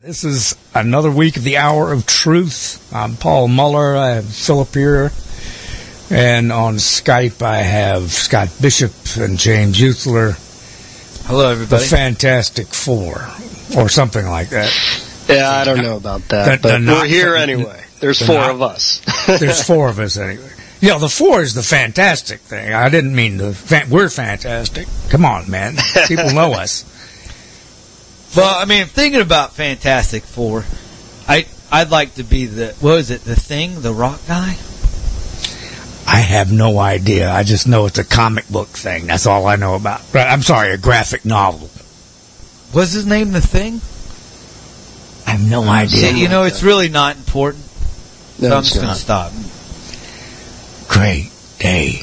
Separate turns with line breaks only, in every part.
This is another week of the Hour of Truth. I'm Paul Muller. I have Philip here. And on Skype, I have Scott Bishop and James Uthler.
Hello, everybody.
The Fantastic Four, or something like that.
Yeah, I don't know about that, but we're here anyway. There's four of us.
There's four of us anyway. Yeah, the four is the fantastic thing. I didn't mean we're fantastic. Come on, man. People know us.
Well, I mean, thinking about Fantastic Four, I'd like to be the Thing, the rock guy?
I have no idea. I just know it's a comic book thing. That's all I know about. I'm sorry, a graphic novel.
Was his name the Thing?
I have no idea.
You know, it's really not important. So I'm just going to stop.
Great day.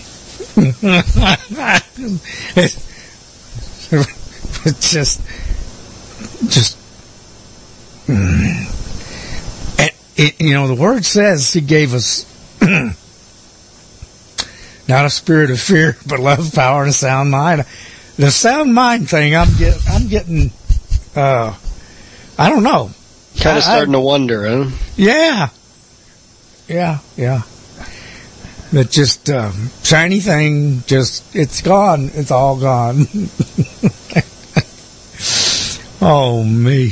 It's just... the word says he gave us not a spirit of fear, but love, power, and a sound mind. The sound mind thing, I'm getting, I don't know.
Kind of starting to wonder, huh?
Yeah. But just, shiny thing, it's gone. It's all gone. Oh, me.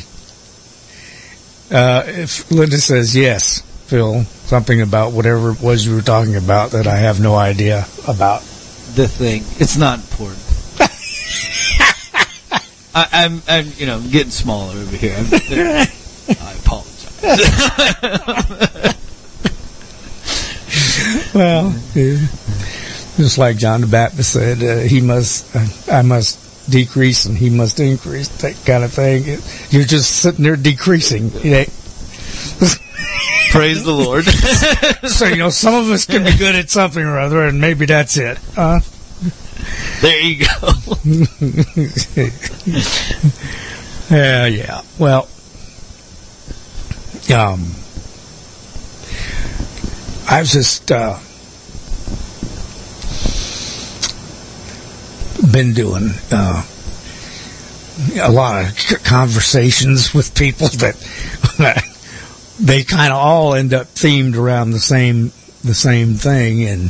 If Linda says yes, Phil, something about whatever it was you were talking about that I have no idea about.
The Thing. It's not important. I'm getting smaller over here. I apologize.
Well, just like John the Baptist said, I must decrease and he must increase, that kind of thing. You're just sitting there decreasing.
Praise the Lord.
So, some of us can be good at something or other, and maybe that's it.
There you go.
Yeah. Well, I was just been doing a lot of conversations with people that they kind of all end up themed around the same thing, and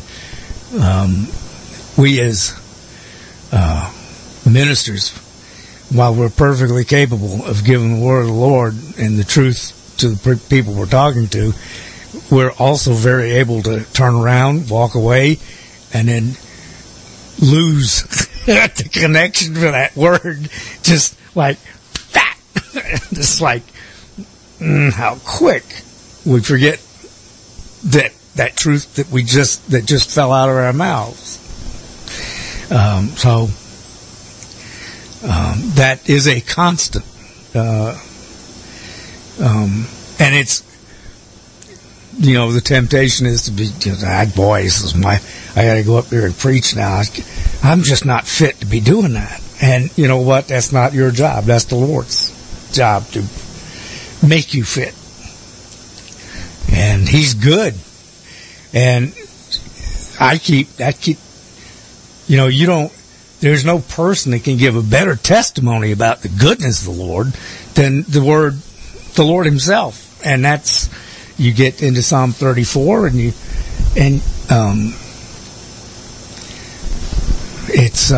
we as ministers, while we're perfectly capable of giving the word of the Lord and the truth to the people we're talking to, we're also very able to turn around, walk away, and then lose the connection for that word, just like that. Just like how quick we forget that truth that just fell out of our mouths. So that is a constant, and it's, the temptation is to be, boy, I got to go up there and preach now. I'm just not fit to be doing that. And you know what? That's not your job. That's the Lord's job to make you fit. And He's good. And there's no person that can give a better testimony about the goodness of the Lord than the Lord Himself. And that's, you get into Psalm 34 it's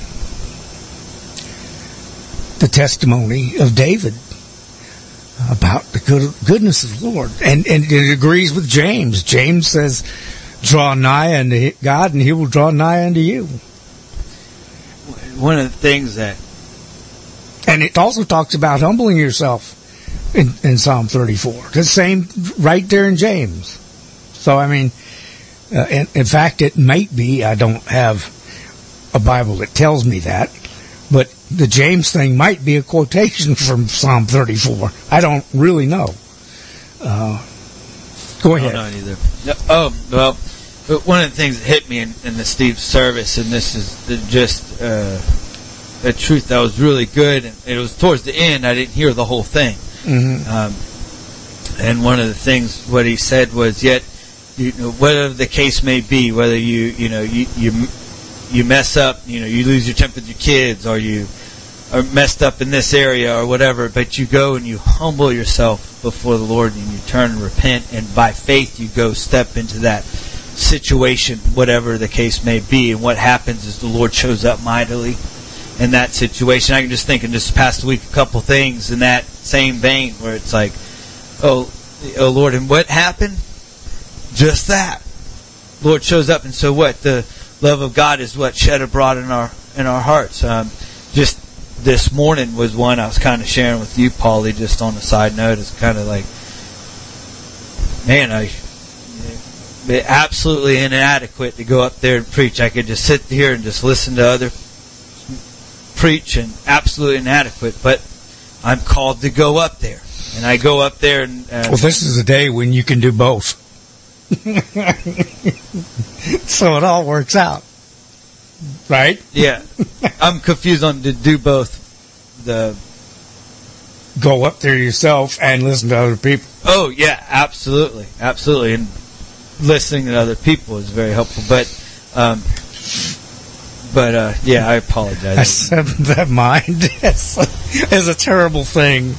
the testimony of David about the goodness of the Lord. And it agrees with James. James says, draw nigh unto God and He will draw nigh unto you.
One of the things that...
And it also talks about humbling yourself in Psalm 34. The same right there in James. So, in fact, it might be, I don't have a Bible that tells me that, but the James thing might be a quotation from Psalm 34. I don't really know. Go ahead.
I don't know either. Well, one of the things that hit me in the Steve service, and this is just a truth that was really good, and it was towards the end. I didn't hear the whole thing. Mm-hmm. And one of the things what he said was, yet, whatever the case may be, whether you mess up, you lose your temper with your kids, or you are messed up in this area or whatever, but you go and you humble yourself before the Lord and you turn and repent, and by faith you go step into that situation, whatever the case may be. And what happens is the Lord shows up mightily in that situation. I can just think in this past week a couple things in that same vein where it's like, oh Lord, and what happened? Just that. Lord shows up, and so what? The love of God is what shed abroad in our hearts. Just this morning was one I was kind of sharing with you, Paulie, just on a side note. It's kind of like, man, absolutely inadequate to go up there and preach. I could just sit here and just listen to other preach, and absolutely inadequate, but I'm called to go up there. And I go up there and
well, this is a day when you can do both. So it all works out. Right?
Yeah. I'm confused on to do both.
Go up there yourself and listen to other people.
Oh, yeah, absolutely. Absolutely. And listening to other people is very helpful. But yeah, I apologize.
I said that mind is a terrible thing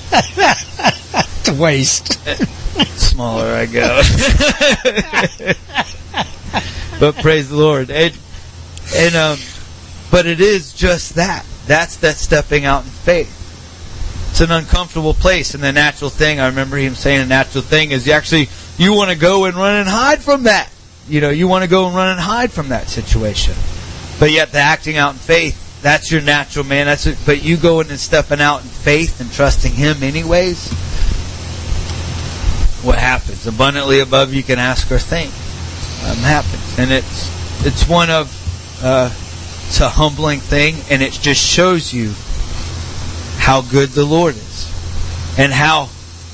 to waste.
Smaller I go. But praise the Lord. But it is just that. That's that stepping out in faith. It's an uncomfortable place, and the natural thing, I remember him saying the natural thing is you want to go and run and hide from that. You want to go and run and hide from that situation. But yet the acting out in faith, that's your natural man. But you going and stepping out in faith and trusting Him anyways, what happens? Abundantly above you can ask or think. Happens. And it's one of it's a humbling thing, and it just shows you how good the Lord is and how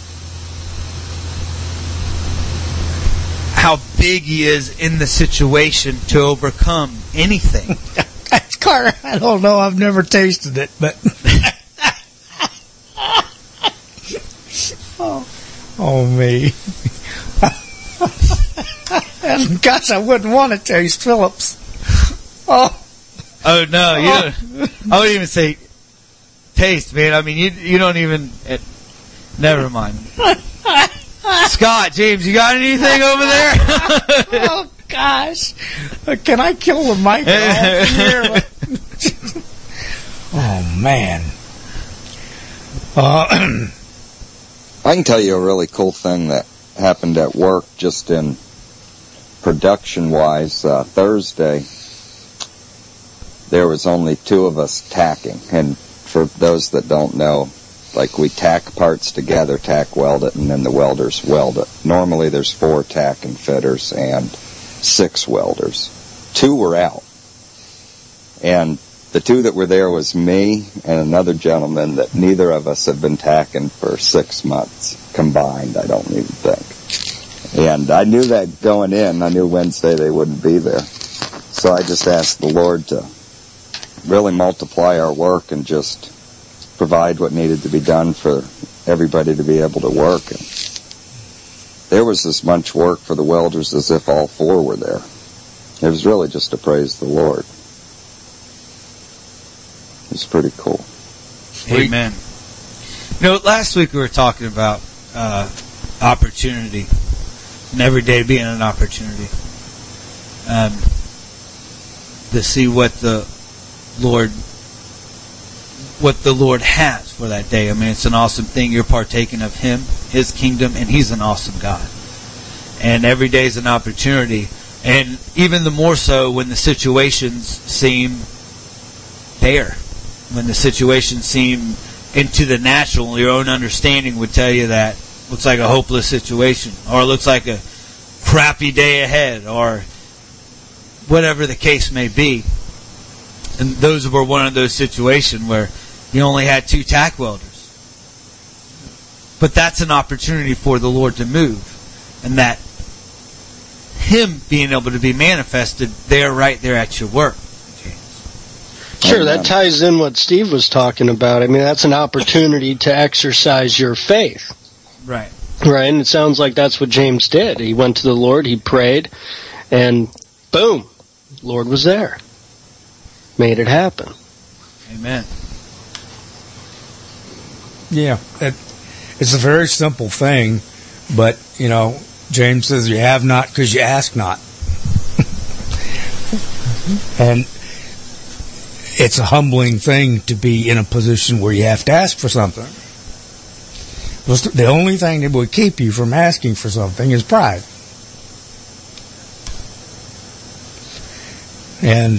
big He is in the situation to overcome anything.
Carter, I don't know. I've never tasted it, but oh me. And gosh, I wouldn't want to taste Phillips. Oh
no, you don't. I wouldn't even say taste, man. I mean, you don't even. Never mind. Scott, James, you got anything over there?
Oh gosh, can I kill the mic off here? Oh man.
I can tell you a really cool thing that happened at work, just in production-wise. Thursday, there was only 2 of us tacking, and for those that don't know, like, we tack parts together, tack weld it, and then the welders weld it. Normally there's 4 tack and fitters and 6 welders. 2 were out, and the 2 that were there was me and another gentleman that neither of us have been tacking for 6 months combined, I don't even think. And I knew that going in. I knew Wednesday they wouldn't be there. So I just asked the Lord to really multiply our work and just provide what needed to be done for everybody to be able to work. And there was as much work for the welders as if all 4 were there. It was really just to praise the Lord. It's pretty cool.
Amen. Last week we were talking about opportunity, and every day being an opportunity to see what the Lord has for that day. I mean, it's an awesome thing. You're partaking of Him, His kingdom, and He's an awesome God. And every day is an opportunity. And even the more so when the situations seem bare. When the situations seem into the natural, your own understanding would tell you that looks like a hopeless situation, or it looks like a crappy day ahead, or whatever the case may be. And those were one of those situations where you only had 2 tack welders. But that's an opportunity for the Lord to move, and that Him being able to be manifested there, right there at your work.
Sure, that ties in what Steve was talking about. I mean, that's an opportunity to exercise your faith.
Right.
Right, and it sounds like that's what James did. He went to the Lord, he prayed, and boom, the Lord was there. Made it happen.
Amen.
Yeah, it's a very simple thing, but, James says you have not because you ask not. And it's a humbling thing to be in a position where you have to ask for something. The only thing that would keep you from asking for something is pride. And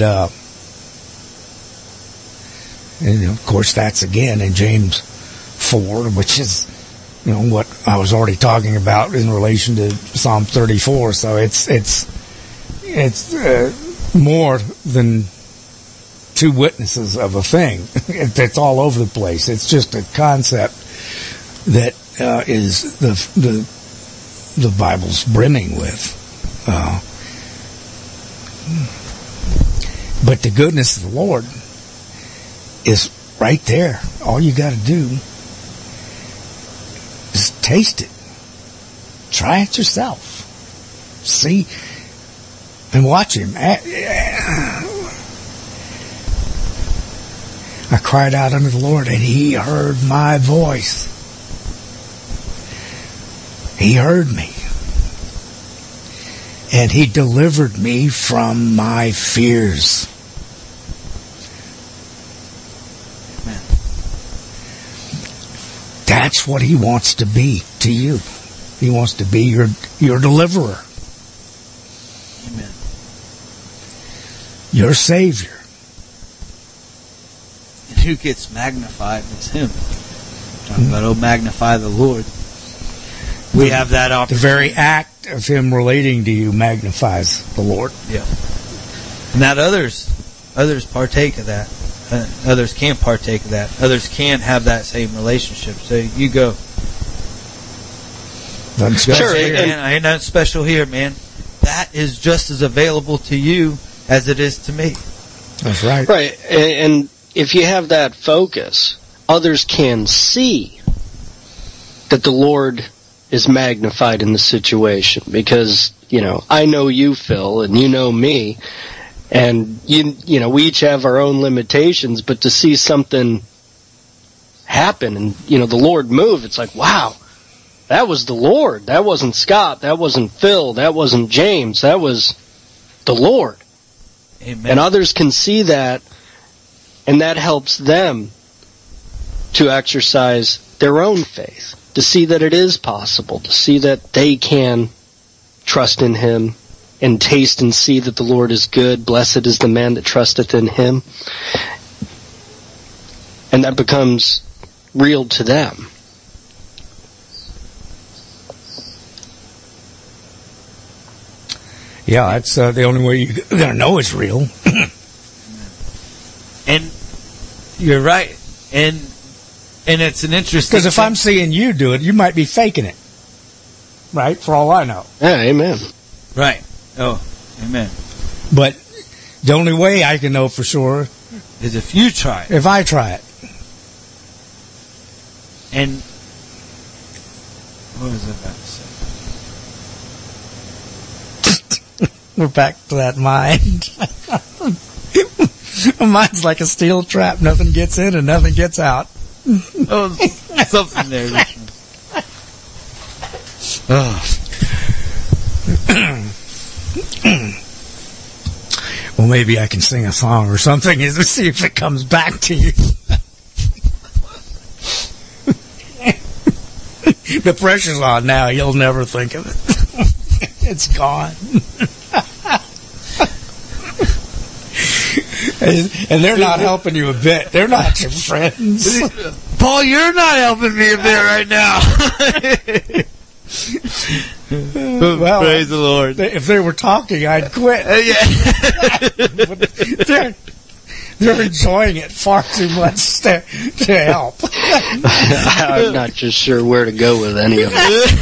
of course, that's again in James 4, which is, what I was already talking about in relation to Psalm 34. So it's more than two witnesses of a thing. It's all over the place. It's just a concept that is the Bible's brimming with. But the goodness of the Lord is right there. All you got to do is taste it. Try it yourself. See and watch Him. I cried out unto the Lord, and He heard my voice. He heard me. And He delivered me from my fears.
Amen.
That's what He wants to be to you. He wants to be your deliverer.
Amen.
Your Savior.
And who gets magnified is Him. Talking about, oh, magnify the Lord. We have that opportunity.
The very act of Him relating to you magnifies the Lord.
Yeah. And that others partake of that. Others can partake of that. Others can have that same relationship. So you go.
Sure,
I ain't nothing special here, man. That is just as available to you as it is to me.
That's right.
Right. And if you have that focus, others can see that the Lord is magnified in the situation, because I know you, Phil, and you know me, and we each have our own limitations, but to see something happen and the Lord move, it's like, wow, that was the Lord. That wasn't Scott, that wasn't Phil, that wasn't James, that was the Lord.
Amen.
And others can see that, and that helps them to exercise their own faith, to see that it is possible, to see that they can trust in Him and taste and see that the Lord is good. Blessed is the man that trusteth in Him. And that becomes real to them.
Yeah, that's the only way you're going to know it's real.
And you're right. And it's an interesting...
Because if I'm seeing you do it, you might be faking it. Right? For all I know.
Yeah, amen.
Right. Oh, amen.
But the only way I can know for sure
is if you try it.
If I try it.
And what was I about to say?
We're back to that mind. Mine's like a steel trap. Nothing gets in and nothing gets out.
Oh, something there.
Well, maybe I can sing a song or something to see if it comes back to you. The pressure's on now. You'll never think of it. It's gone. And they're not helping you a bit. They're not your friends.
Paul, you're not helping me a bit right now.
Well,
praise the Lord.
If they were talking, I'd quit.
Yeah.
They're enjoying it far too much to help.
I'm not just sure where to go with any of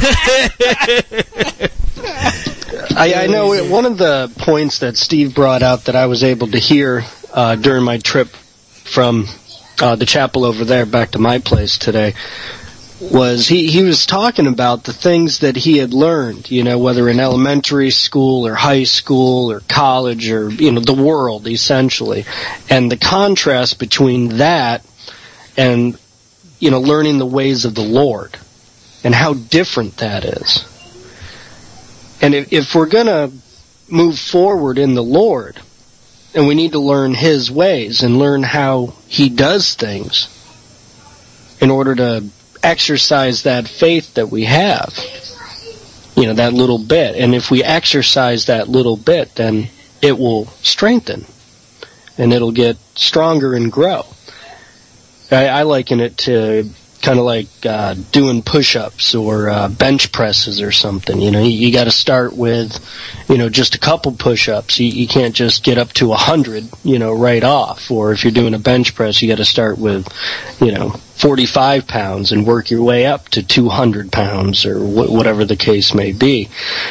it. I know one of the points that Steve brought out that I was able to hear during my trip from the chapel over there back to my place today was he was talking about the things that he had learned, whether in elementary school or high school or college or, the world essentially. And the contrast between that and learning the ways of the Lord and how different that is. And if we're going to move forward in the Lord, and we need to learn His ways and learn how He does things in order to exercise that faith that we have, that little bit. And if we exercise that little bit, then it will strengthen and it'll get stronger and grow. I liken it to kind of like doing push-ups or bench presses or something. You got to start with, just a couple push-ups. You can't just get up to 100, right off. Or if you're doing a bench press, you got to start with, 45 pounds and work your way up to 200 pounds or whatever the case may be.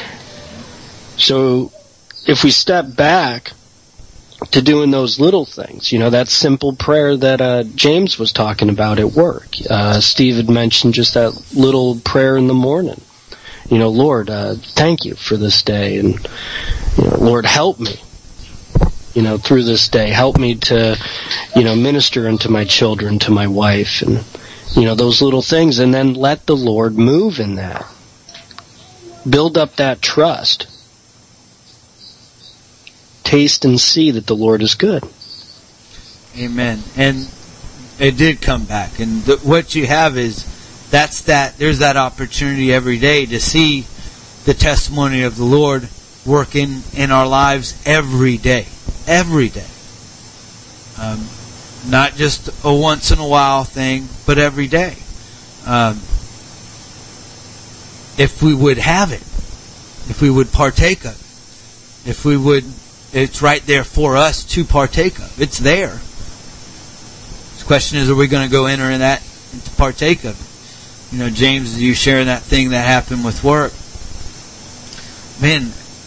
So if we step back to doing those little things, that simple prayer that James was talking about at work. Steve had mentioned just that little prayer in the morning. Lord, thank you for this day, and Lord, help me, through this day. Help me to, minister unto my children, to my wife, and those little things, and then let the Lord move in that. Build up that trust. Taste and see that the Lord is good.
Amen. And it did come back. And what you have is, there's that opportunity every day to see the testimony of the Lord working in our lives every day. Every day. Not just a once in a while thing, but every day. If we would have it, if we would partake of it, if we would, it's right there for us to partake of. It's there. The question is, are we going to go enter in that and to partake of it? James, you sharing that thing that happened with work. Man,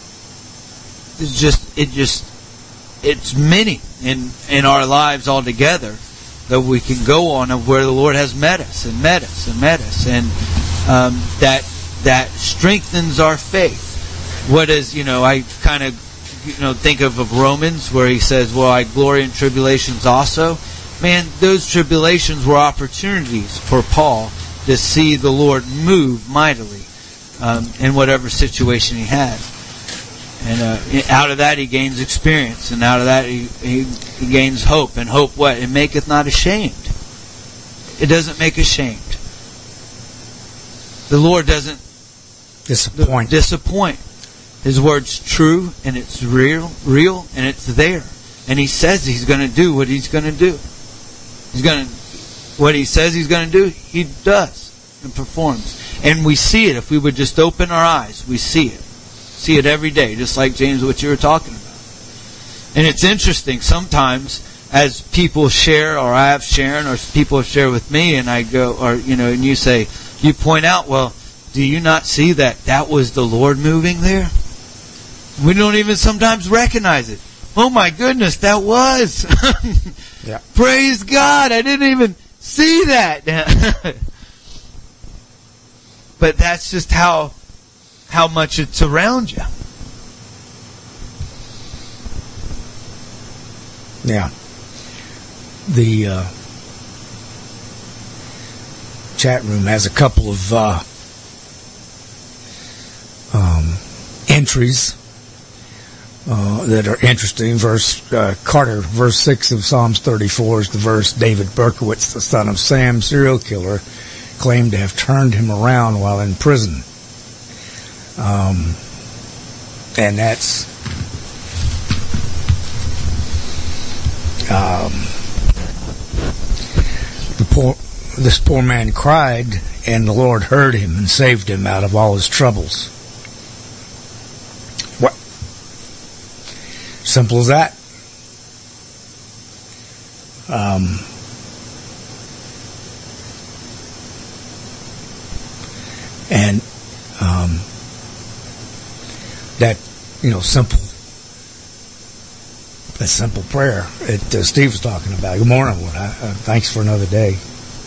it's many in our lives altogether that we can go on of where the Lord has met us and met us and met us, and that strengthens our faith. What is, I kind of think of Romans where he says, well, I glory in tribulations also. Man, those tribulations were opportunities for Paul to see the Lord move mightily in whatever situation he had. And out of that he gains experience, and out of that he gains hope. And hope what? It maketh not ashamed. It doesn't make ashamed. The Lord doesn't disappoint. His word's true, and it's real, and it's there. And He says He's going to do what He's going to do. What He says He's going to do, He does and performs. And we see it. If we would just open our eyes, we see it. See it every day, just like James, what you were talking about. And it's interesting, sometimes as people share, or I have shared, or people have shared with me, and I go, or and you point out, well, do you not see that was the Lord moving there? We don't even sometimes recognize it. Oh my goodness, that was.
Yeah.
Praise God, I didn't even see that. But that's just how much it's around you.
Yeah. The chat room has a couple of entries that are interesting. Carter, verse 6 of Psalms 34 is the verse David Berkowitz, the son of Sam, serial killer, claimed to have turned him around while in prison. And that's this poor man cried, and the Lord heard him and saved him out of all his troubles. What? Simple as that. And that simple prayer that Steve was talking about. Good morning, Lord. Thanks for another day.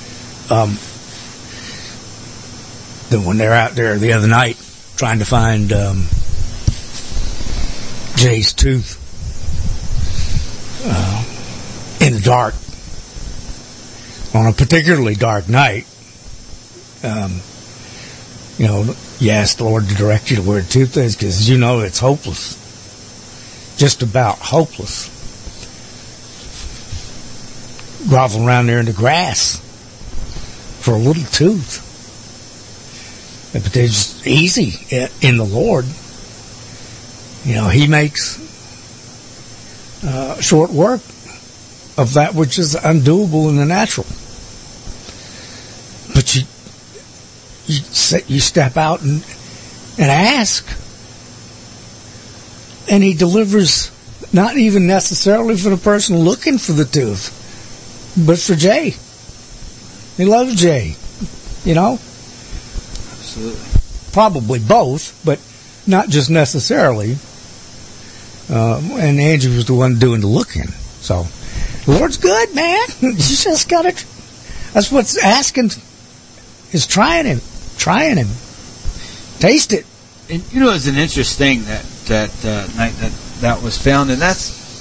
Then when they're out there the other night trying to find Jay's tooth in the dark, on a particularly dark night, you ask the Lord to direct you to where the tooth is, because you know it's hopeless. Just about hopeless. Groveling around there in the grass for a little tooth. But it's easy in the Lord. He makes short work of that which is undoable in the natural. But you step out and ask, and He delivers, not even necessarily for the person looking for the tooth, but for Jay. He loves Jay,
Absolutely.
Probably both, but not just necessarily. And Angie was the one doing the looking. So, the Lord's good, man. You just gotta. That's what's asking, is trying Him. Taste it.
And it's an interesting that night that was found, and that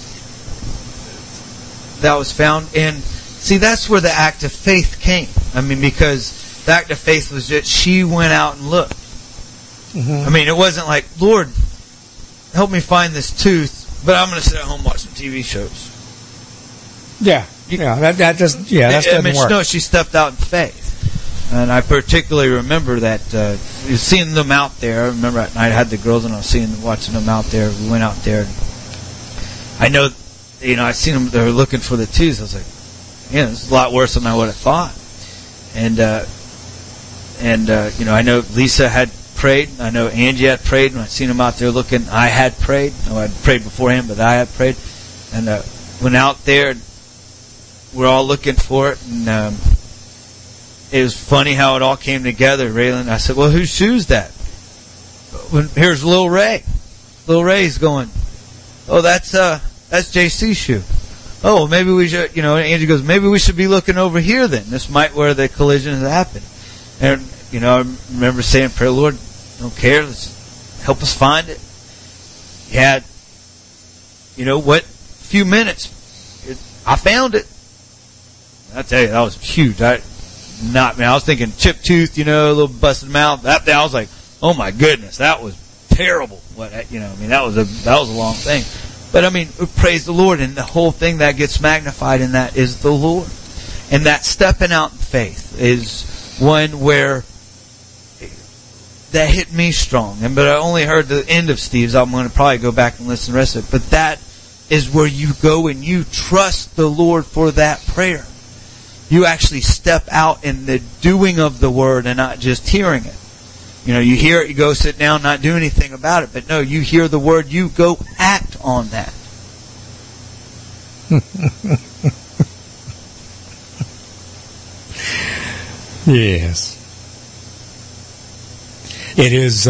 was found, and see, that's where the act of faith came. I mean, because the act of faith was that she went out and looked. Mm-hmm. I mean, it wasn't like, Lord, help me find this tooth, but I'm going to sit at home and watch some TV shows.
Yeah, that doesn't work.
No, she stepped out in faith. And I particularly remember that seeing them out there. I remember at night I had the girls and I was watching them out there. We went out there. And I know, I seen them. They were looking for the tooth. I was like, this is a lot worse than I would have thought. And I know Lisa had prayed. I know Angie had prayed. When I seen them out there looking, I had prayed. I'd prayed beforehand, but I had prayed. And went out there. And we're all looking for it, and it was funny how it all came together. Raylan, I said, well, whose shoe's that? Here's Lil Ray. Lil Ray's going, oh, that's JC's shoe. Oh, maybe we should, Angie goes, maybe we should be looking over here then. This might where the collision has happened. And, I remember saying, pray, Lord, I don't care. Let's help us find it. He had, few minutes. I found it. I tell you, that was huge. I was thinking chipped tooth, a little busted mouth. That I was like, oh my goodness, that was terrible. That was a long thing. But praise the Lord, and the whole thing that gets magnified in that is the Lord. And that stepping out in faith is one where that hit me strong. But I only heard the end of Steve's. I'm going to probably go back and listen to the rest of it. But that is where you go and you trust the Lord for that prayer. You actually step out in the doing of the word and not just hearing it. You hear it, you go sit down, not do anything about it. But no, you hear the word, you go act on that.
Yes. It is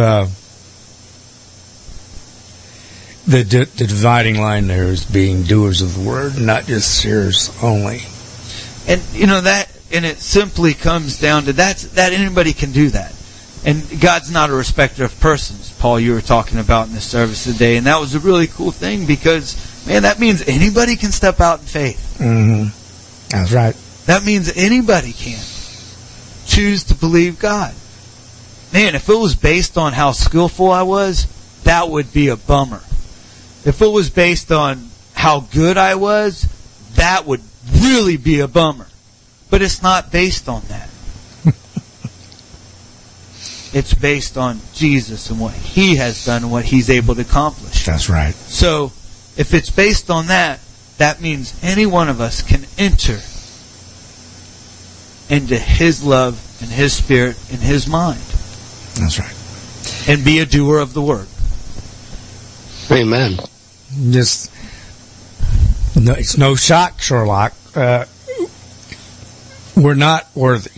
the dividing line there is being doers of the word, not just hearers only.
And it simply comes down to that anybody can do that. And God's not a respecter of persons, Paul, you were talking about in the service today. And that was a really cool thing because, man, that means anybody can step out in faith.
Mm-hmm. That's right.
That means anybody can choose to believe God. Man, if it was based on how skillful I was, that would be a bummer. If it was based on how good I was, that would really be a bummer. But it's not based on that. It's based on Jesus and what He has done and what He's able to accomplish.
That's right.
So, if it's based on that, that means any one of us can enter into His love and His Spirit and His mind.
That's right.
And be a doer of the Word.
Amen.
It's no shock, Sherlock. We're not worthy.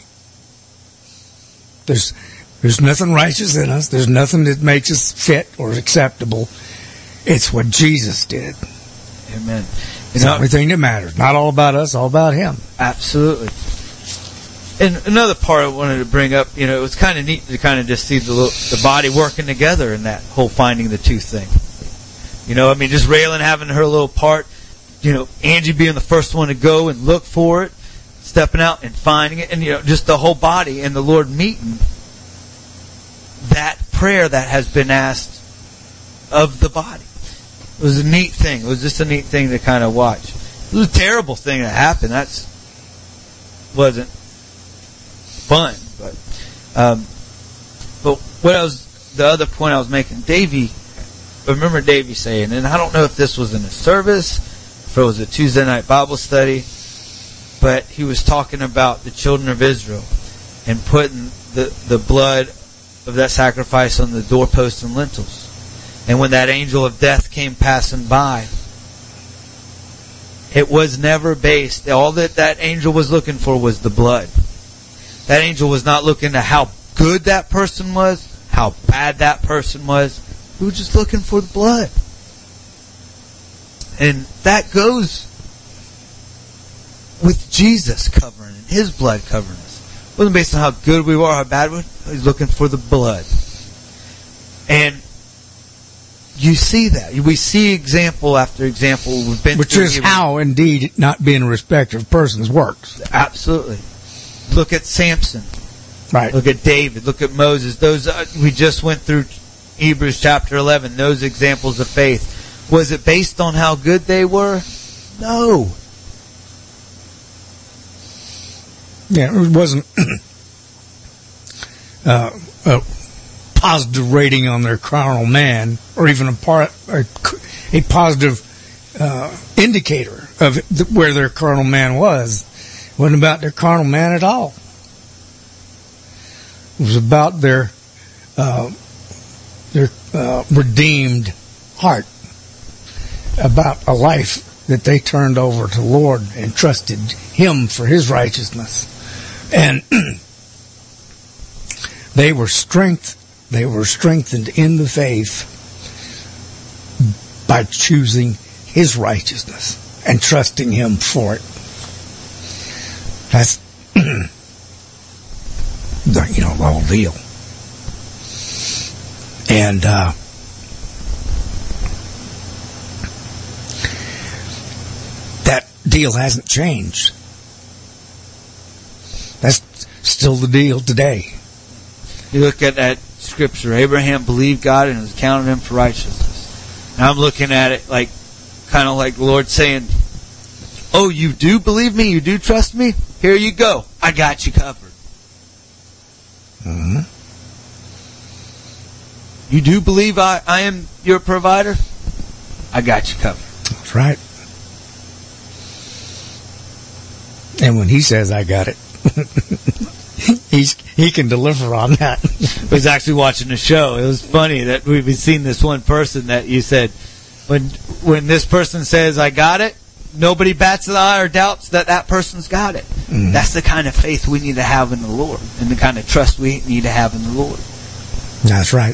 There's nothing righteous in us. There's nothing that makes us fit or acceptable. It's what Jesus did.
Amen.
It's the only thing that matters. Not all about us, all about Him.
Absolutely. And another part I wanted to bring up, it was kind of neat to kind of just see the body working together in that whole finding the tooth thing. Just Raylan having her little part, Angie being the first one to go and look for it. stepping out and finding it, and just the whole body, and the Lord meeting that prayer that has been asked of the body. It was a neat thing. It was just a neat thing to kind of watch. It was a terrible thing that happened. Wasn't fun, but the other point I was making, Davey, I remember Davey saying, and I don't know if this was in a service, if it was a Tuesday night Bible study, but he was talking about the children of Israel and putting the blood of that sacrifice on the doorposts and lintels. And when that angel of death came passing by, it was never based. All that angel was looking for was the blood. That angel was not looking at how good that person was, how bad that person was. He was just looking for the blood. And that goes with Jesus covering and His blood covering us. It wasn't based on how good we were or how bad we were. He's looking for the blood. And you see that. We see example after example. We've been
Which is how, indeed, not being a respecter of persons works.
Absolutely. Look at Samson.
Right.
Look at David. Look at Moses. Those we just went through Hebrews chapter 11. Those examples of faith. Was it based on how good they were? No.
Yeah, it wasn't a positive rating on their carnal man, or even a positive indicator of where their carnal man was. It wasn't about their carnal man at all. It was about their redeemed heart, about a life that they turned over to the Lord and trusted Him for His righteousness. And they were strengthened in the faith by choosing His righteousness and trusting Him for it. That's the whole deal. And that deal hasn't changed. That's still the deal today.
You look at that scripture, Abraham believed God and it was counted him for righteousness. And I'm looking at it kind of like the Lord saying, oh, you do believe me? You do trust me? Here you go. I got you covered.
Mm-hmm.
You do believe I am your provider? I got you covered.
That's right. And when He says I got it, He can deliver on that.
I was actually watching a show. It was funny that we've seen this one person that you said, when this person says I got it, nobody bats an eye or doubts that person's got it. Mm-hmm. That's the kind of faith we need to have in the Lord, and the kind of trust we need to have in the Lord.
That's right.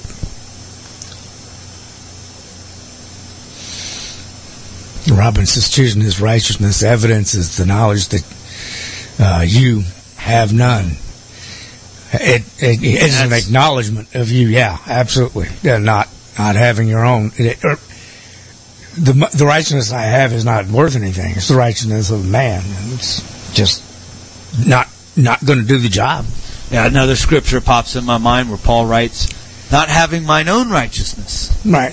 Robin says choosing His righteousness evidences the knowledge that you have none. It is an acknowledgement of you. Yeah, absolutely. Not having your own. The righteousness I have is not worth anything. It's the righteousness of man. It's just not going to do the job.
Yeah, another scripture pops in my mind where Paul writes, not having mine own righteousness.
Right.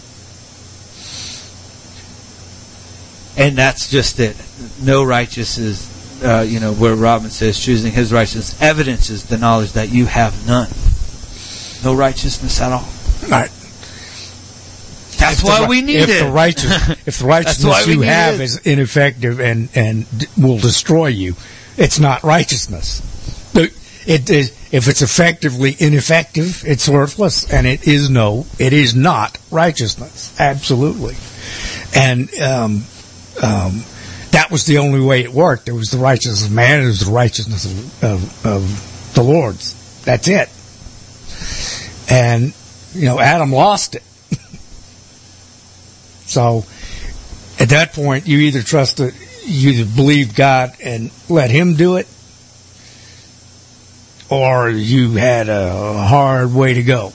And that's just it. No righteous is, where Robin says choosing His righteousness evidences the knowledge that you have none. No righteousness at all.
Right.
That's why we need it.
If the righteousness you have is ineffective and will destroy you, it's not righteousness. If it's effectively ineffective, it's worthless, and it is not righteousness. Absolutely. And that was the only way it worked. It was the righteousness of man. It was the righteousness of the Lord's. That's it. And Adam lost it. So at that point, you either believed God and let Him do it, or you had a hard way to go.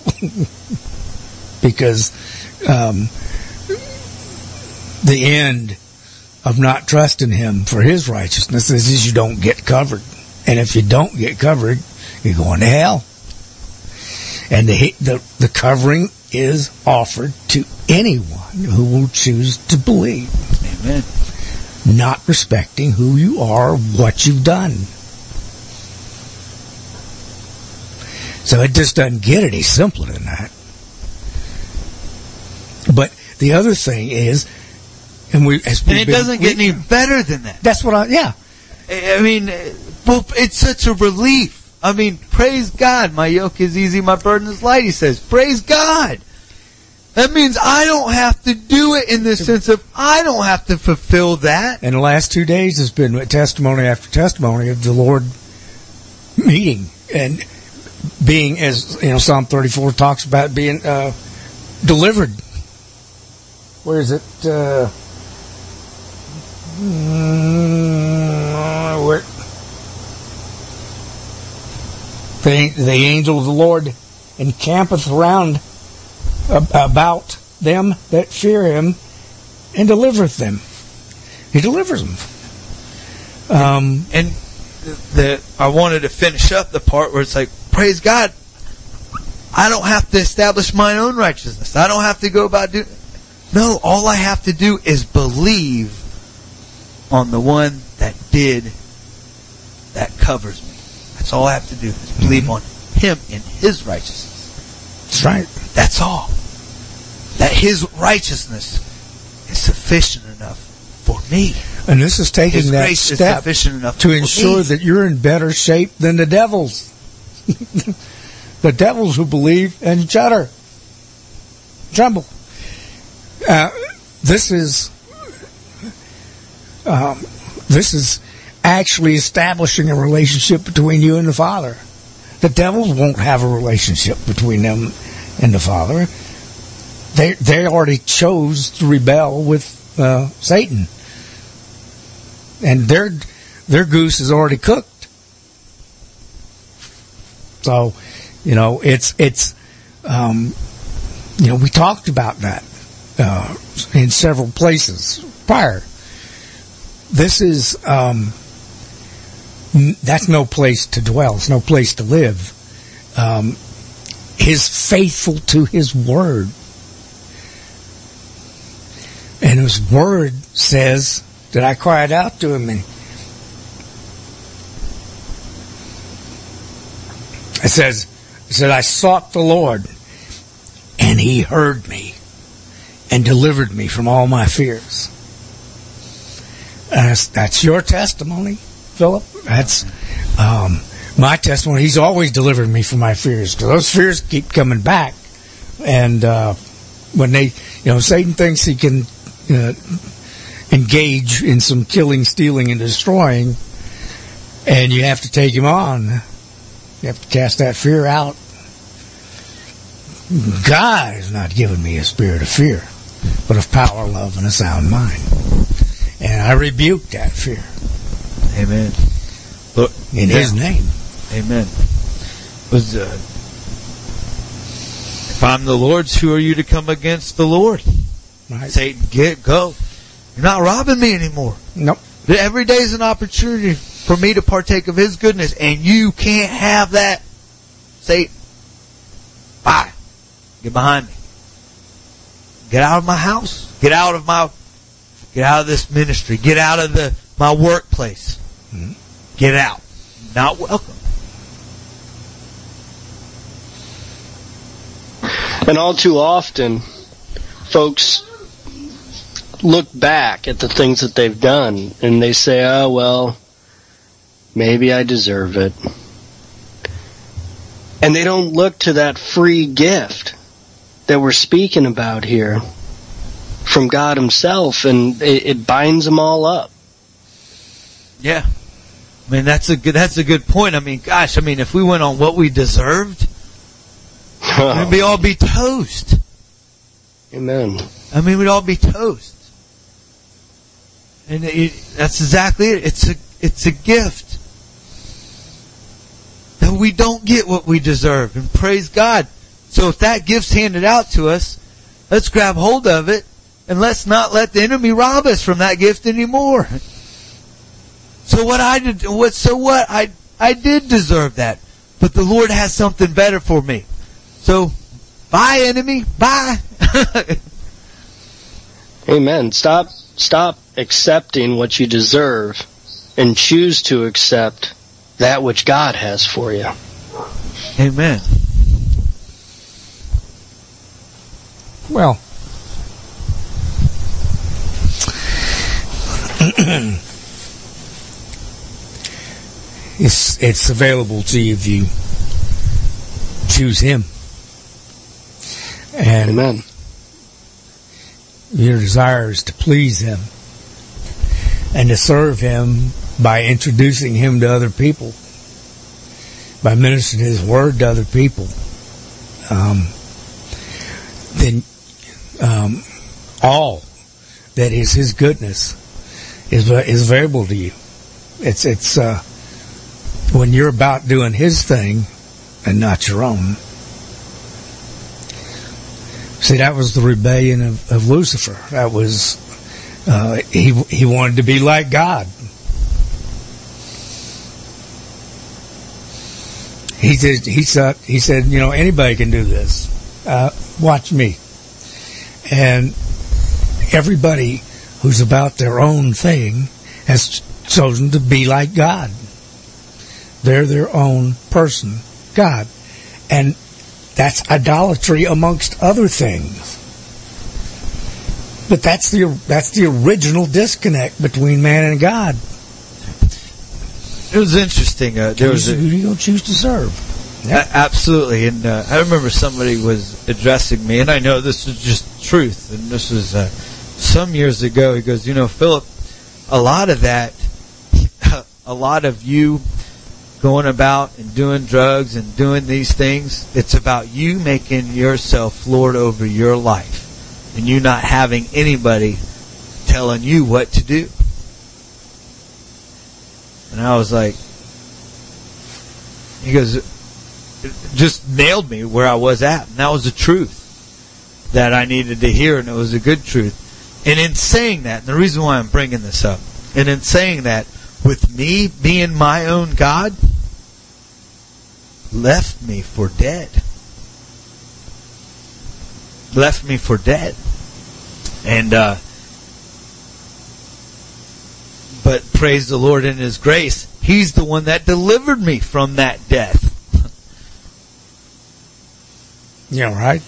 Because the end of not trusting Him for His righteousness is you don't get covered. And if you don't get covered, you're going to hell. And the covering is offered to anyone who will choose to believe.
Amen.
Not respecting who you are or what you've done. So it just doesn't get any simpler than that. But the other thing is, and it
doesn't get any better than that.
That's what
I mean, well, it's such a relief. I mean, praise God. My yoke is easy, my burden is light, he says. Praise God. That means I don't have to do it in the sense of I don't have to fulfill that.
And the last 2 days has been testimony after testimony of the Lord meeting and being, as Psalm 34 talks about, being delivered. Where is it? Where? The angel of the Lord encampeth round about them that fear Him and delivereth them. He delivers them.
I wanted to finish up the part where it's like, praise God, I don't have to establish my own righteousness. I don't have to go about doing... No, all I have to do is believe on the one that covers me. That's all I have to do is believe on Him and His righteousness.
That's right.
That's all. That His righteousness is sufficient enough for me.
And this is taking
His
that
grace
step
is sufficient enough
to
for
ensure
me.
that you're in better shape than the devils. The devils who believe and shudder, tremble. This is actually establishing a relationship between you and the Father. The devils won't have a relationship between them and the Father. They already chose to rebel with Satan, and their goose is already cooked. So, we talked about that in several places prior. This is that's no place to dwell. It's no place to live. He's faithful to His word, and His word says that I cried out to Him, and it said I sought the Lord, and He heard me and delivered me from all my fears. That's your testimony, Philip. That's my testimony. He's always delivered me from my fears, because those fears keep coming back. And when Satan thinks he can engage in some killing, stealing, and destroying, and you have to take him on, you have to cast that fear out. God has not given me a spirit of fear, but of power, love, and a sound mind. And I rebuke that fear.
Amen. Look,
in His name.
Amen. If I'm the Lord's, who are you to come against the Lord?
Right.
Satan, go. You're not robbing me anymore.
Nope.
Every day is an opportunity for me to partake of His goodness, and you can't have that. Satan, bye. Get behind me. Get out of my house. Get out of this ministry. Get out of my workplace.
Mm-hmm.
Get out. Not welcome.
And all too often, folks look back at the things that they've done and they say, oh, well, maybe I deserve it. And they don't look to that free gift that we're speaking about here from God Himself, and it binds them all up.
Yeah. I mean, that's a good point. I mean, gosh, if we went on what we deserved, we'd all be toast.
Amen.
We'd all be toast. And that's exactly it. It's a gift. That we don't get what we deserve. And praise God. So if that gift's handed out to us, let's grab hold of it And let's not let the enemy rob us from that gift anymore. So what I did, I did deserve that. But the Lord has something better for me. So, bye enemy, bye.
Amen. Stop accepting what you deserve and choose to accept that which God has for you.
Amen.
Well, it's available to you if you choose Him. And
Amen.
Your desire is to please Him and to serve Him by introducing Him to other people, by ministering His Word to other people. Then all that is His goodness is available to you. It's when you're about doing His thing and not your own. See, that was the rebellion of Lucifer. That was he wanted to be like God. He said, you know, anybody can do this. Watch me. And everybody who's about their own thing has chosen to be like God. They're their own person, God. And that's idolatry amongst other things. But that's the original disconnect between man and God.
It was interesting. Who
you don't choose to serve. Yep.
Absolutely. And I remember somebody was addressing me, and I know this is just truth, and this was some years ago. He goes, you know, Philip, a lot of you going about and doing drugs and doing these things, it's about you making yourself Lord over your life and you not having anybody telling you what to do. And I was like, he goes, it just nailed me where I was at. And that was the truth that I needed to hear, and it was a good truth. And in saying that, and the reason why I'm bringing this up, and in saying that, with me being my own God, left me for dead. Left me for dead. And, but praise the Lord in His grace, He's the one that delivered me from that death.
Yeah, right?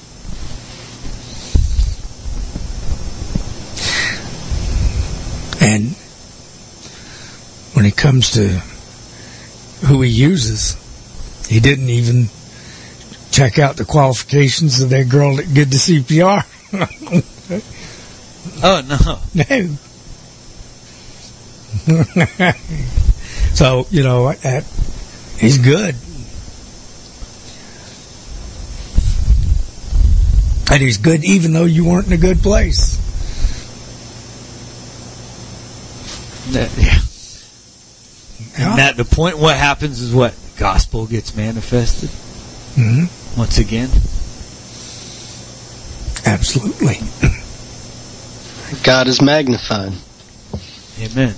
And when it comes to who He uses, He didn't even check out the qualifications of that girl that did the CPR.
Oh, no.
No. So, you know, He's good. And He's good even though you weren't in a good place.
Yeah. And at the point, what happens is what? The gospel gets manifested.
Mm-hmm.
Once again.
Absolutely.
God is magnified.
Amen.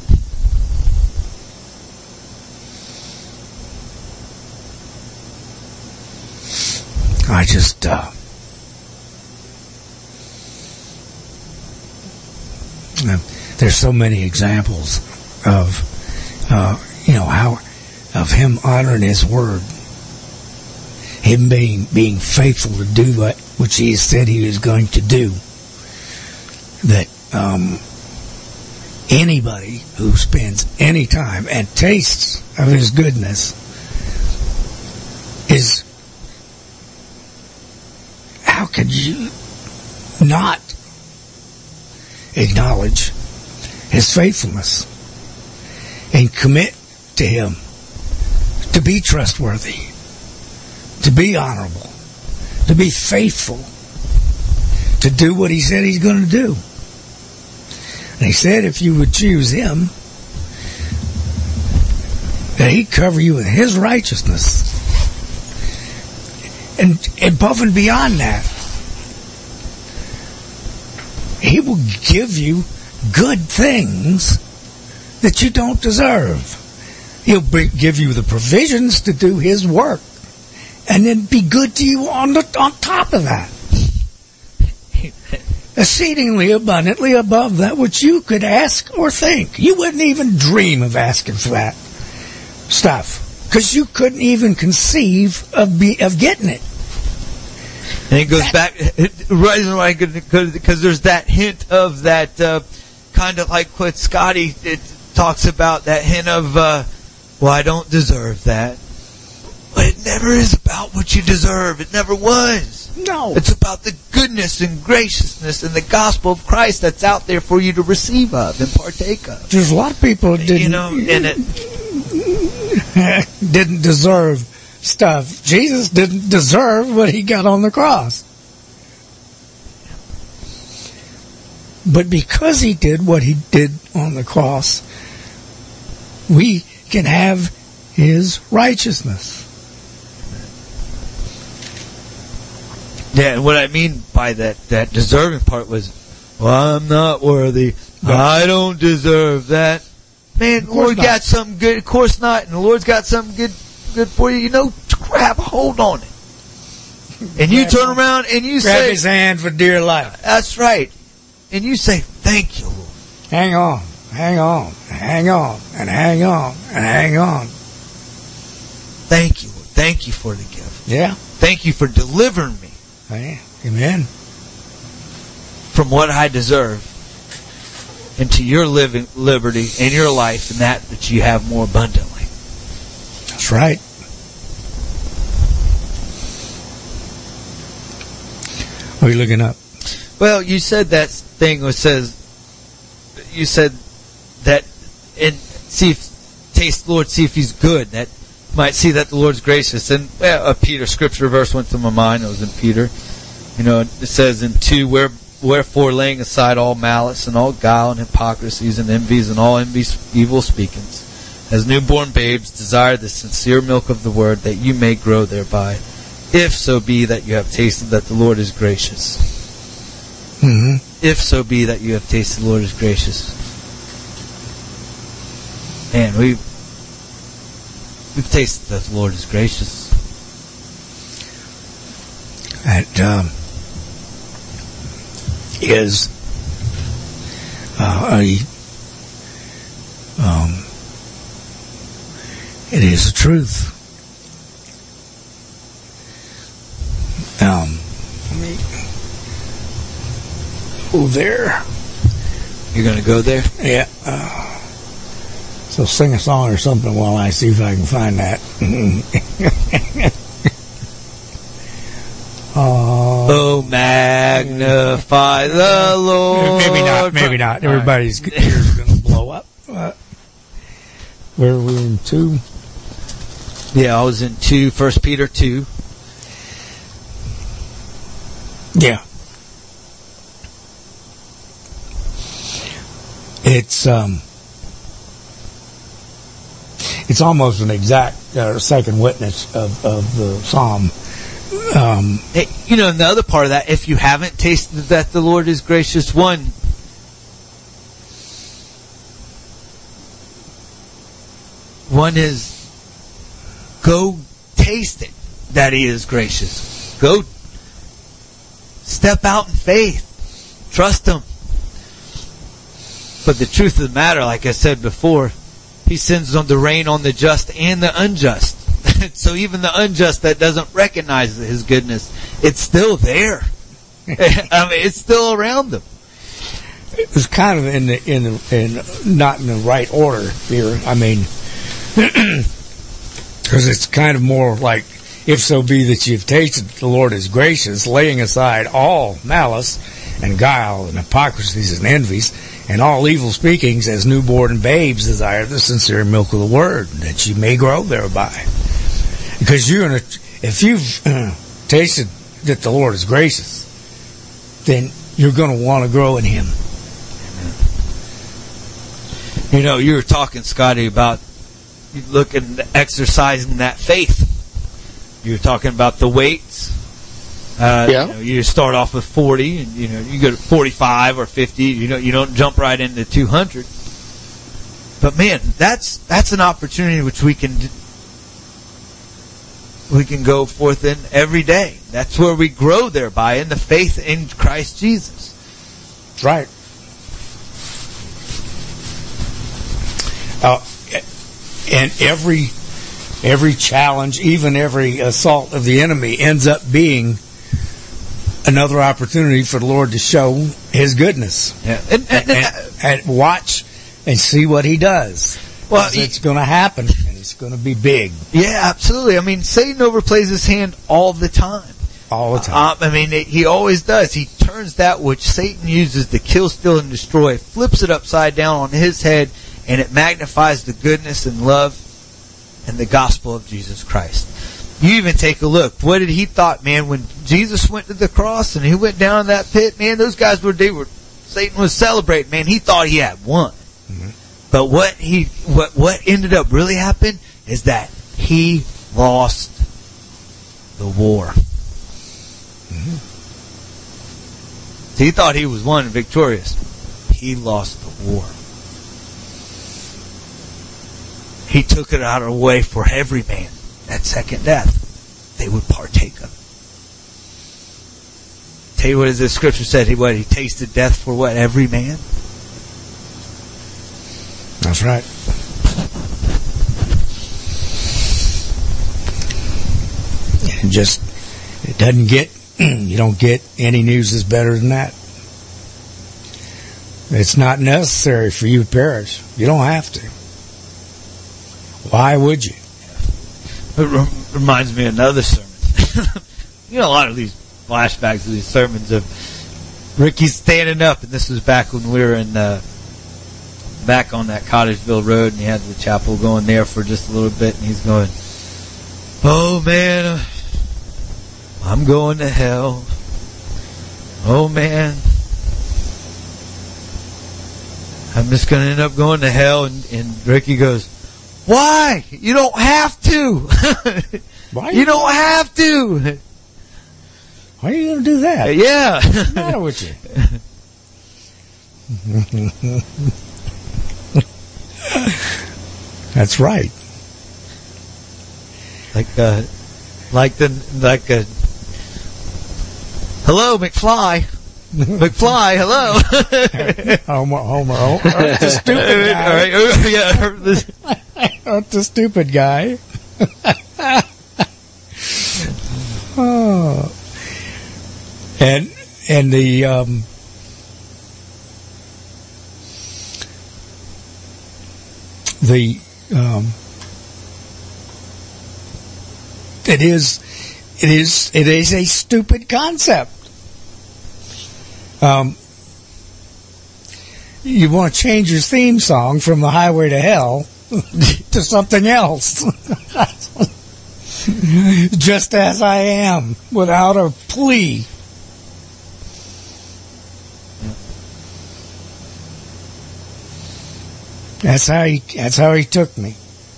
I just there's so many examples of how of Him honoring His word, Him being faithful to do that which He said He was going to do. That anybody who spends any time and tastes of His goodness is, how could you not acknowledge His faithfulness and commit to Him to be trustworthy, to be honorable, to be faithful, to do what He said He's going to do? And He said if you would choose Him, that He'd cover you with His righteousness. And above and beyond that, He will give you good things that you don't deserve. He'll give you the provisions to do His work, and then be good to you on top of that. Exceedingly abundantly above that which you could ask or think. You wouldn't even dream of asking for that stuff, because you couldn't even conceive of getting it.
And it goes back, right, because there's that hint of that, kind of like what Scotty talks about, that hint of, well, I don't deserve that. But it never is about what you deserve. It never was.
No.
It's about the goodness and graciousness and the gospel of Christ that's out there for you to receive of and partake of.
There's a lot of people that didn't deserve stuff. Jesus didn't deserve what He got on the cross. But because He did what He did on the cross, we can have His righteousness.
Yeah, and what I mean by that deserving part was, well, I'm not worthy. No. I don't deserve that. Man, the Lord got something good. Of course not. And the Lord's got something good for you. You know, grab a hold on it. And you turn around and you say...
Grab His hand for dear life.
That's right. And you say, thank you, Lord.
Hang on, hang on, hang on, and hang on, and hang on.
Thank you, Lord. Thank you for the gift.
Yeah.
Thank you for delivering me.
Amen.
From what I deserve into your living liberty and your life, and that you have more abundantly.
That's right. What are you looking up?
Well, you said that thing which says, you said that, and taste the Lord, see if He's good. That might see that the Lord's gracious. And a Peter scripture verse went to my mind. It was in Peter. You know, it says in 2, wherefore laying aside all malice and all guile and hypocrisies and envies and all evil speakings, as newborn babes desire the sincere milk of the word, that you may grow thereby, if so be that you have tasted that the Lord is gracious.
Mm-hmm.
If so be that you have tasted the Lord is gracious. Man, we've tasted that the Lord is gracious.
That is it is the truth. Let me go there.
You're going to go there?
Yeah. So sing a song or something while I see if I can find that.
Oh, magnify the Lord.
Maybe not. Everybody's ears are going to blow up. Where were we in 2?
Yeah, I was in 2, 1 Peter 2.
Yeah. It's almost an exact second witness of the psalm.
You know, the other part of that, if you haven't tasted that the Lord is gracious, one is go taste it, that He is gracious. Go step out in faith. Trust Him. But the truth of the matter, like I said before, He sends on the rain on the just and the unjust. So even the unjust that doesn't recognize His goodness, it's still there. I mean, it's still around them.
It's kind of in not in the right order here. I mean, because it's kind of more like, if so be that you've tasted the Lord is gracious, laying aside all malice and guile and hypocrisies and envies and all evil speakings, as newborn babes desire the sincere milk of the word, that you may grow thereby. Because if you've tasted that the Lord is gracious, then you're going to want to grow in Him.
You know, you were talking, Scotty, about exercising that faith. You were talking about the weights. You start off with 40, and you go to 45 or 50. You don't jump right into 200. But man, that's an opportunity which we can go forth in every day. That's where we grow thereby in the faith in Christ Jesus.
That's right. And every challenge, even every assault of the enemy, ends up being another opportunity for the Lord to show His goodness.
Yeah.
And watch and see what He does. Well, it's going to happen, and it's going to be big.
Yeah, absolutely. I mean, Satan overplays his hand all the time.
All the time.
He always does. He turns that which Satan uses to kill, steal, and destroy, flips it upside down on his head, and it magnifies the goodness and love and the gospel of Jesus Christ. You even take a look. What did he thought, man, when Jesus went to the cross and he went down in that pit, man, those guys Satan was celebrating, man. He thought he had won. Mm-hmm. But what ended up really happening is that he lost the war. Mm-hmm. So he thought he was won and victorious. He lost the war. He took it out of the way for every man. That second death, they would partake of it. Tell you what the scripture said. He tasted death for what? Every man?
That's right. And it doesn't get, you don't get any news is better than that. It's not necessary for you to perish. You don't have to. Why would you?
It reminds me of another sermon. A lot of these flashbacks of these sermons of Ricky standing up, and this was back when we were in back on that Cottageville Road, and he had the chapel going there for just a little bit, and he's going, "Oh man, I'm going to hell. Oh man, I'm just going to end up going to hell." And Ricky goes, "Why? You don't have to."
Why?
You don't have to.
Why are you going to do that?
Yeah.
What's the matter with you? That's right.
Hello, McFly. McFly, hello.
Homer. That's a stupid guy. That's a stupid guy. Oh. And the it is a stupid concept. You want to change your theme song from The Highway to Hell to something else. Just as I am, without a plea. That's how he took me.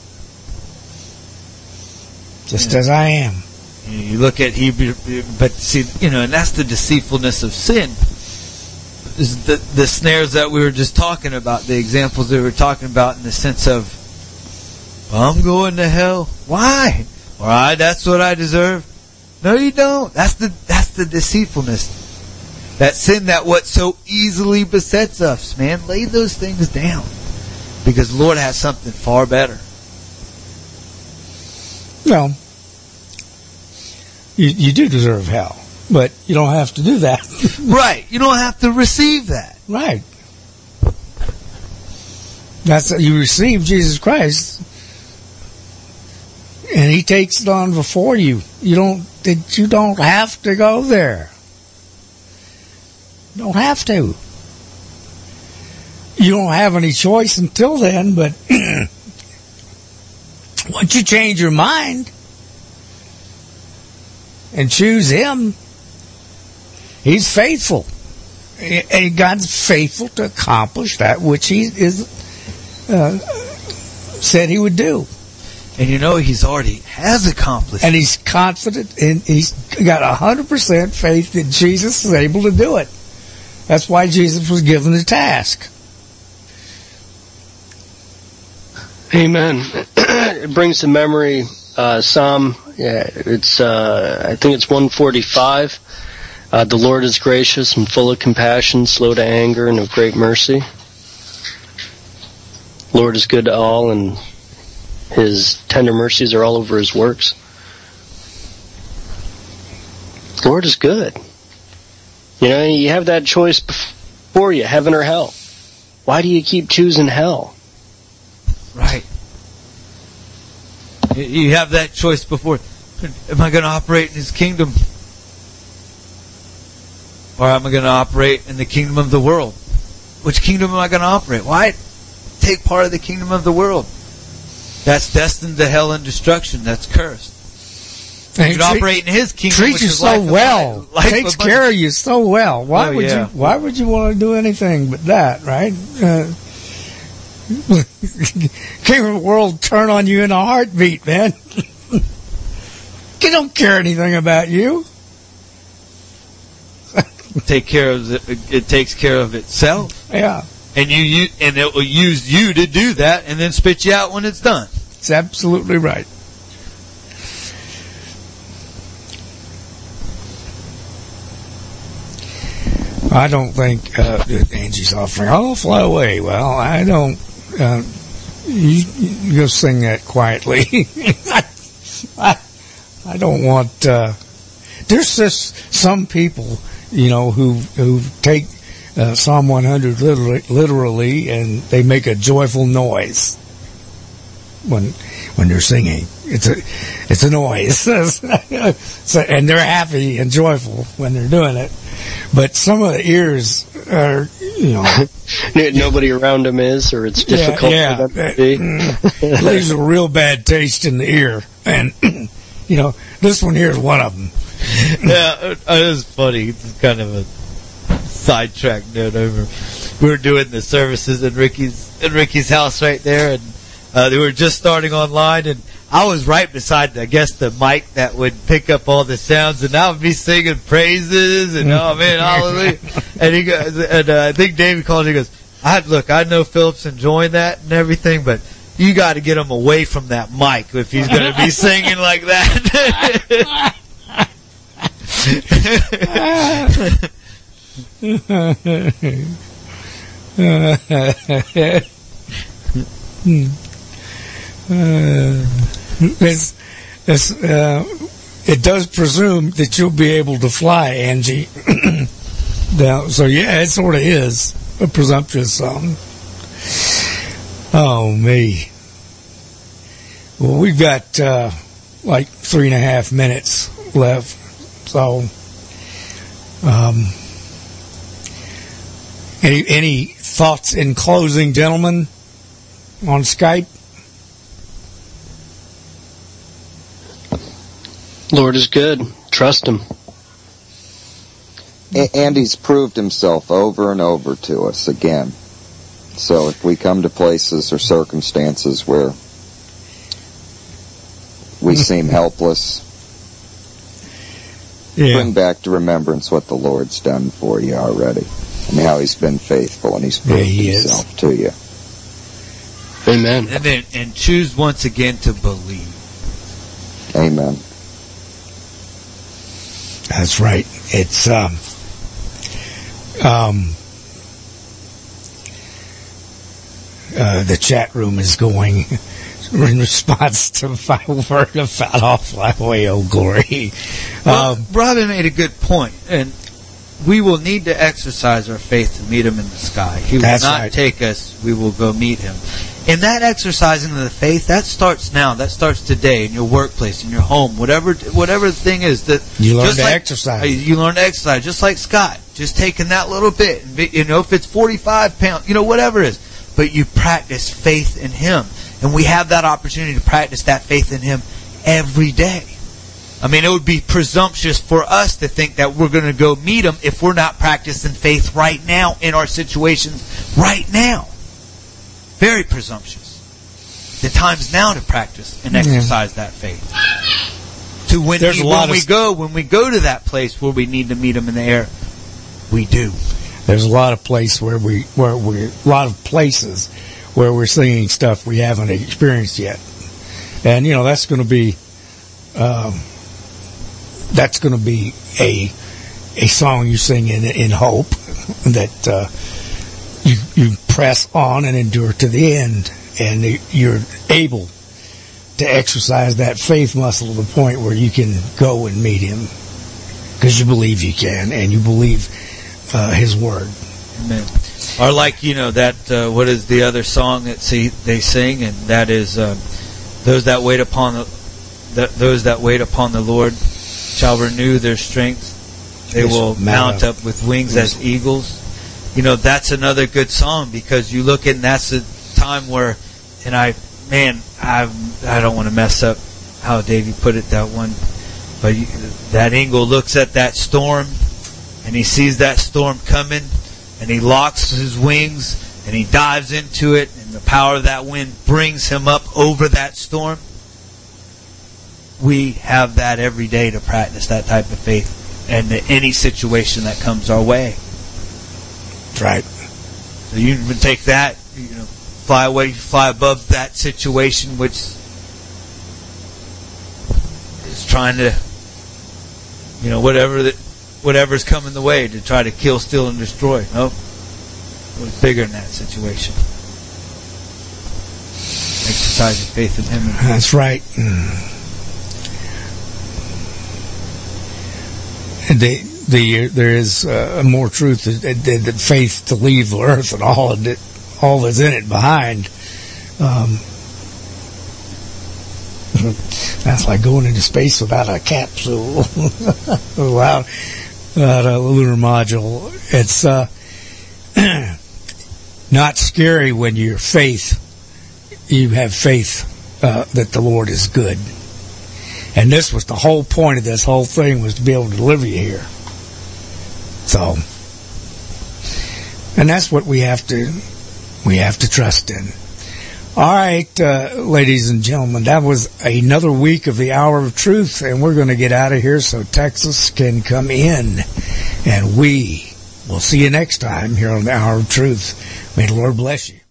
Just as I am.
You look at Hebrew, but see, and that's the deceitfulness of sin. Is the snares that we were just talking about, the examples that we were talking about, in the sense of, well, I'm going to hell. Why? All right, that's what I deserve. No, you don't. That's the deceitfulness. That sin that what so easily besets us, man. Lay those things down, because the Lord has something far better.
Well, you do deserve hell, but you don't have to do that.
Right. You don't have to receive that.
Right. You receive Jesus Christ, and He takes it on before you. You don't have to go there. You don't have to. You don't have any choice until then, but once you change your mind and choose Him, He's faithful. And God's faithful to accomplish that which He said He would do.
And he's already has accomplished.
And he's confident, and he's got 100% faith that Jesus is able to do it. That's why Jesus was given the task.
Amen. It brings to memory Psalm. Yeah, it's I think it's 145. The Lord is gracious and full of compassion, slow to anger, and of great mercy. Lord is good to all, and His tender mercies are all over His works. Lord is good. You have that choice before you, heaven or hell. Why do you keep choosing hell?
Right. You have that choice before. Am I going to operate in His kingdom? Or am I going to operate in the kingdom of the world? Which kingdom am I going to operate? Why take part of the kingdom of the world? That's destined to hell and destruction. That's cursed. You can operate in His kingdom.
Treats you so well. Takes care of you so well. Why would you want to do anything but that, right? Kingdom of the world turn on you in a heartbeat, man. They don't care anything about you.
It takes care of itself.
Yeah.
And it will use you to do that, and then spit you out when it's done.
It's absolutely right. I don't think Angie's offering. I'll fly away. Well, I don't. You go sing that quietly. I don't want. There's just some people, who take Psalm 100 literally, and they make a joyful noise when they're singing. It's a noise, so, and they're happy and joyful when they're doing it. But some of the ears are,
nobody around them is, or it's difficult for them to be.
It leaves a real bad taste in the ear, and this one here is one of them.
Yeah, it was funny. It's kind of a sidetrack note over. We were doing the services in Ricky's house right there, and they were just starting online, and I was right beside, the mic that would pick up all the sounds, and I would be singing praises, and oh man, hallelujah. And he goes, and I think David called, and he goes, I know Philip's enjoying that and everything, but you got to get him away from that mic if he's going to be singing like that.
It does presume that you'll be able to fly, Angie. So yeah, it sort of is a presumptuous song. Oh me. Well, we've got like 3.5 minutes left. So, any thoughts in closing, gentlemen, on Skype?
Lord is good. Trust Him.
Andy's proved Himself over and over to us again. So if we come to places or circumstances where we seem helpless, bring back to remembrance what the Lord's done for you already, and how He's been faithful, and He's proved Himself to you.
Amen.
And choose once again to believe.
Amen.
That's right. It's the chat room is going in response to my word about "I'll fly away, oh glory."
Robin made a good point, and we will need to exercise our faith to meet Him in the sky. He will not take us; we will go meet Him. And that exercising of the faith, that starts now. That starts today in your workplace, in your home, whatever the thing is that
you learn to exercise.
You learn to exercise, just like Scott, just taking that little bit. If it's 45 pounds, whatever it is, but you practice faith in Him, and we have that opportunity to practice that faith in Him every day. I mean, it would be presumptuous for us to think that we're going to go meet Him if we're not practicing faith right now in our situations right now. Very presumptuous. the time's now to practice and exercise that faith. To when we go to that place where we need to meet him in the air, we do.
There's a lot of places where we're singing stuff we haven't experienced yet, and that's going to be a song you sing in hope that you press on and endure to the end, and you're able to exercise that faith muscle to the point where you can go and meet him because you believe you can, and you believe his word.
Amen. Or that what is the other song that they sing, and that is those that wait upon the Lord shall renew their strength. They will mount up with wings as eagles. That's another good song, because you look at, and that's the time where, and I don't want to mess up how Davey put it, that one, but that eagle looks at that storm, and he sees that storm coming, and he locks his wings, and he dives into it, and the power of that wind brings him up over that storm. We have that every day to practice that type of faith in any situation that comes our way.
That's right.
So you can take that, fly away, fly above that situation which is trying to, whatever's coming the way to try to kill, steal, and destroy. No, it's bigger than that situation. Exercising faith in him.
That's right. And there is more truth that faith to leave the earth and all that's in it behind. That's like going into space without a capsule, without a lunar module. It's not scary when you have faith that the Lord is good. And this was the whole point of this whole thing, was to be able to deliver you here. So, and that's what we have to trust in. All right, ladies and gentlemen, that was another week of the Hour of Truth, and we're going to get out of here so Texas can come in. And we will see you next time here on the Hour of Truth. May the Lord bless you.